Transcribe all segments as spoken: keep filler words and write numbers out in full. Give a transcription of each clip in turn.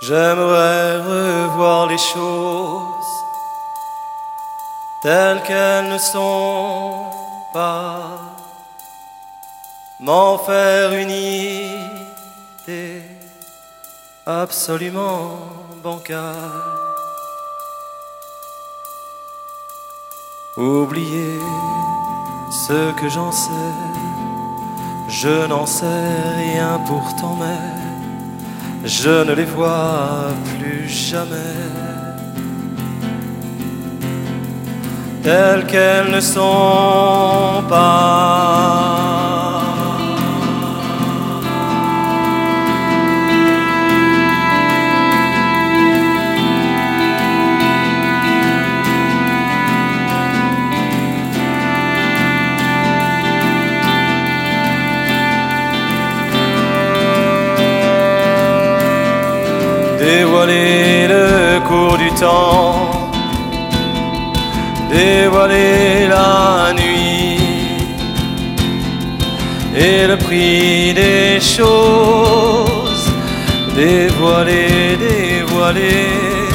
J'aimerais revoir les choses telles qu'elles ne sont pas, m'en faire une idée absolument bancale. Oublier ce que j'en sais, je n'en sais rien pourtant, mais je ne les vois plus jamais telles qu'elles ne sont pas. Dévoiler le cours du temps, dévoiler la nuit et le prix des choses, dévoiler, dévoiler.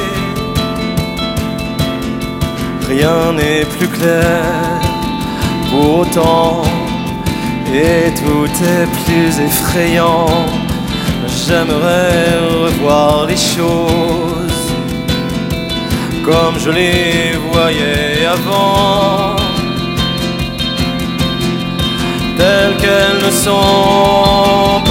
Rien n'est plus clair pour autant et tout est plus effrayant. J'aimerais revoir les choses comme je les voyais avant, telles qu'elles ne sont pas.